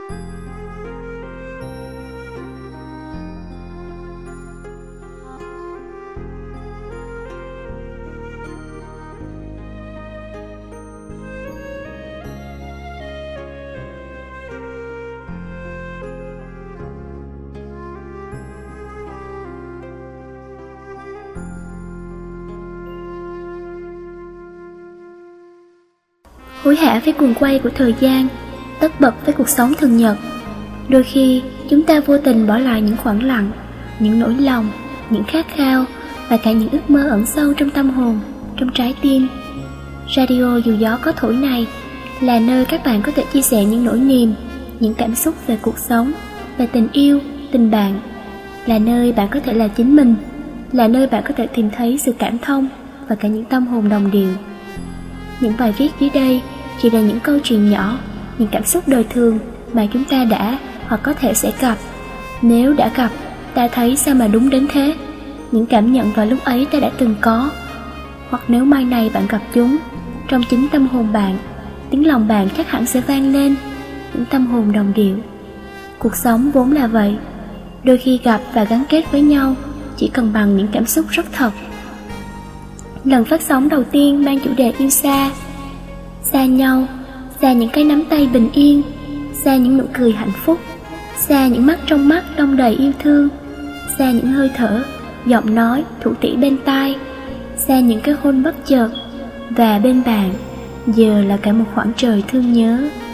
Hối hả với cuồng quay của thời gian, tất bật với cuộc sống thường nhật. Đôi khi chúng ta vô tình bỏ lại những khoảng lặng, những nỗi lòng, những khát khao và cả những ước mơ ẩn sâu trong tâm hồn, trong trái tim. Radio Dù Gió Có Thổi này là nơi các bạn có thể chia sẻ những nỗi niềm, những cảm xúc về cuộc sống, về tình yêu, tình bạn. Là nơi bạn có thể là chính mình, là nơi bạn có thể tìm thấy sự cảm thông và cả những tâm hồn đồng điệu. Những bài viết dưới đây chỉ là những câu chuyện nhỏ, những cảm xúc đời thường mà chúng ta đã hoặc có thể sẽ gặp. Nếu đã gặp, ta thấy sao mà đúng đến thế. Những cảm nhận vào lúc ấy ta đã từng có. Hoặc nếu mai này bạn gặp chúng, trong chính tâm hồn bạn, tiếng lòng bạn chắc hẳn sẽ vang lên những tâm hồn đồng điệu. Cuộc sống vốn là vậy, đôi khi gặp và gắn kết với nhau chỉ cần bằng những cảm xúc rất thật. Lần phát sóng đầu tiên mang chủ đề yêu xa. Xa nhau, xa những cái nắm tay bình yên, xa những nụ cười hạnh phúc, xa những mắt trong mắt đong đầy yêu thương, xa những hơi thở, giọng nói, thủ thỉ bên tai, xa những cái hôn bất chợt. Và bên bạn, giờ là cả một khoảng trời thương nhớ.